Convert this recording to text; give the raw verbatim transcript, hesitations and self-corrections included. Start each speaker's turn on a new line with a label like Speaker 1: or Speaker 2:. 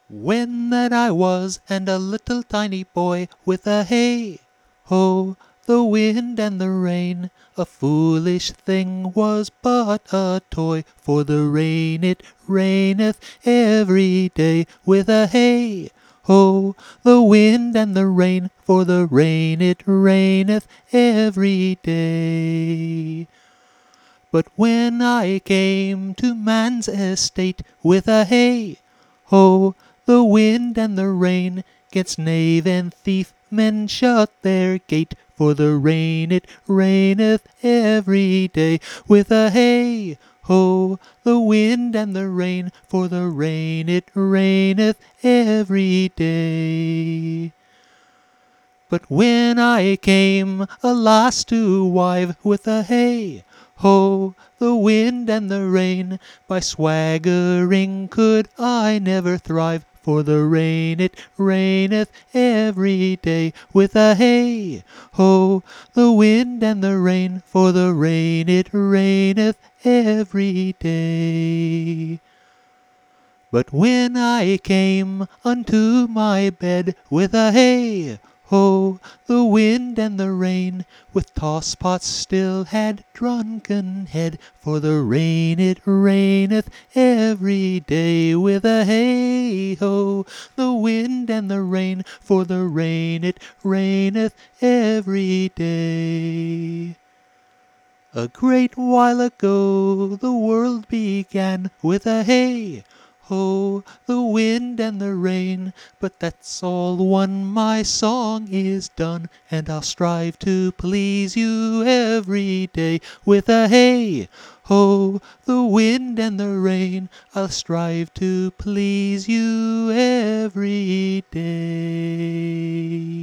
Speaker 1: When that I was and a little tiny boy, with a hey ho, the wind and the rain, a foolish thing was but a toy, for the rain it raineth every day. With a hey ho, the wind and the rain, for the rain it raineth every day. But when I came to man's estate, with a hey ho, the wind and the rain, 'gainst knave and thief men shut their gate, for the rain it raineth every day. With a hey ho, the wind and the rain, for the rain it raineth every day. But when I came, alas, to wive, with a hey ho, the wind and the rain, by swaggering could I never thrive, for the rain it raineth every day. With a hey ho, the wind and the rain, for the rain it raineth every day. But when I came unto my bed, with a hey ho, the wind and the rain, with tosspots still had drunken head, for the rain it raineth every day. With a hey ho, the wind and the rain, for the rain it raineth every day. A great while ago the world began, with a hey ho, the wind and the rain. But that's all one, my song is done, and I'll strive to please you every day. With a hey ho, the wind and the rain, I'll strive to please you every day.